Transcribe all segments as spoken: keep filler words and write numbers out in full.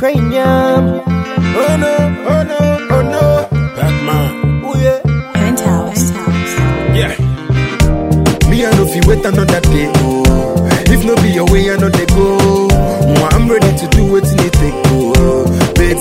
cranium. Oh no, oh no, oh no. Batman. Oh yeah. Penthouse. Yeah. Me I know if you wait another day. Oh. If no be your way, I know they go. Oh, I'm ready to do what you take. Oh, baby,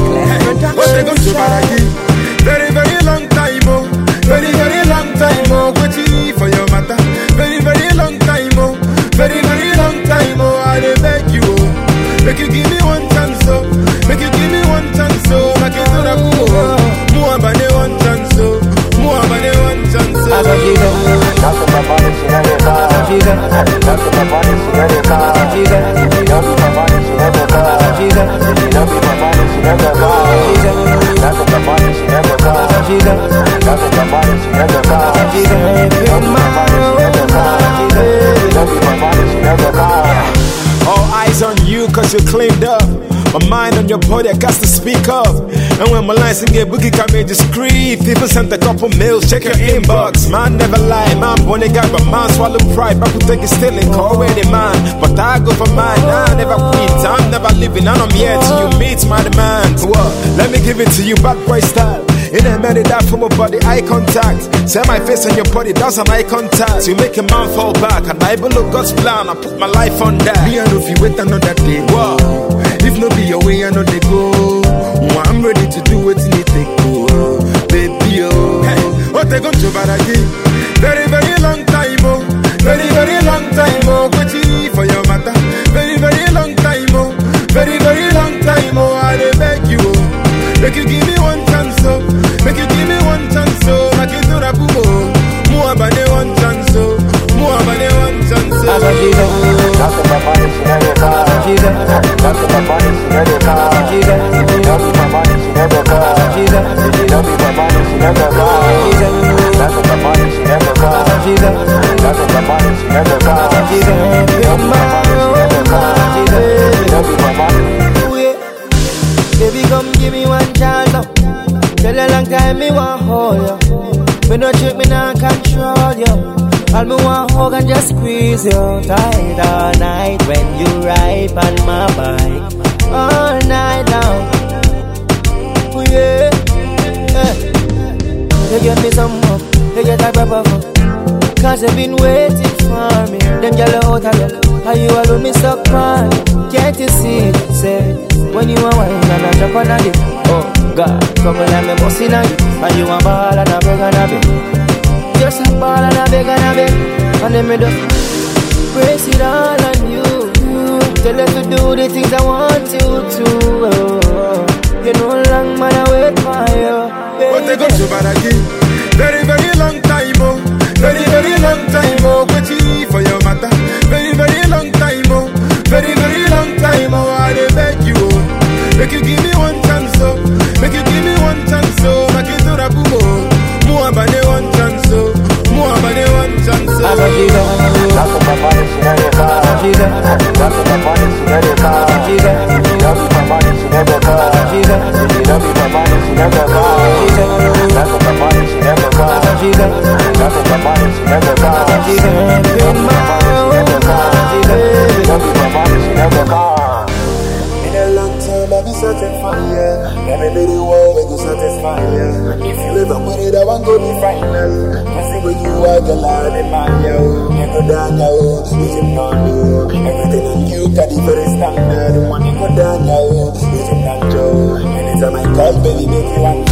oh. What they gonna do about again? Very, very long time, oh. Very, very long time, oh. Waiting for your matter. Very, very long time, oh. Very, very long time, oh. I dey beg you, oh. Make you give me one chance, oh. Make you give me one chance, oh. Make you do that, oh. More than the one chance, oh. More than the one chance, oh. I got you there. That's what my body she never got. I got you there. That's what my body she never got. I got you there. That's what my body she never got. I got you there. That's what my body she never got. That's what my body she never got. I got you there. That's what my body she never got. I got you there. That's what my body she never got. That's what my body she never got. All eyes on you cause you cleaned up. My mind on your body, I got to speak up. And when my lines in get boogie can make discreet. People sent a couple mails, check your inbox. Man never lie, man born a guy, but man swallow pride. But could take it still and call any man. But I go for mine, I never quit. I'm never leaving, and I'm here till you meet my demands. What? Let me give it to you, bad boy style. In a minute that from my body, eye contact. Set my face on your body, that's an eye contact. You make a man fall back, and I below God's plan. I put my life on that. Me I know if you wait another day. Whoa. If no be your way, I know they go. Oh, I'm ready to do what you take. Oh, baby, oh. Hey, what they gonna do about again? Very, very long time, oh. Very, very long time, oh. Waiting for your matter. Very, very long time, oh. Very, very long time, oh. I dey beg you, oh. Make you give me one chance, oh. Make you give me one chance, oh. Make you do that, oh. More than the one chance, oh. More than the one chance, oh. I got you there. That's what my body she never got. I got you there. That's what my body she never got. I got you there. That's what my body she never got. I got you there. That's what my body she never got. That's what my body she never got. I got you there. That's what my body she never got. I got you there. That's what my body she never got. That's what my body. Baby, come give me one chance now. Tell a long time me want hold you. Me no trick, me not control you. All me want hug and just squeeze you tight all night when you ride on my bike. All night long. Oh yeah. Eh. You give me some up, you get a grab of up. Cause you been waiting for me. Them yellow out of luck. How you alone me stuck on? Can't you see? Say when you are wine and I jump on a dip. Oh God, come and let me bust in on you. And you a ball and a beg and a beg. Just a ball and a beg and a beg. And then me just brace it all on you. Tell us to do the things I want you to. Oh, you know long man I wait for you, baby. What they gonna do about again? Very, very long time, oh. Very, very long time, oh. Waiting for your matter. Very, very long time, oh. Very, very long time, oh. I dey beg you, oh. Make you give me one chance, oh. Make you give me one chance, oh. Make you do that, boom, oh. More than the one chance, oh. More than the one chance, oh. I got you there. That's what my body she never got. I got you there. That's what my body she never got. I got you there. That's what my body she never got. I got you there. That's what my body she never got. That's what my body she never got. I got you there. That's what my body she never got. I got you there. That's what my body she never got. That's what my body she never got. In a long time, I've been searching for you. Every little world, we go satisfy you. If you ever put it, I want to be final. See where you are, the Lord in my yo. You go down, yo. You can not do everything on you, got the very standard. When you go down, yo. You can not do. Anytime I call, baby, make you want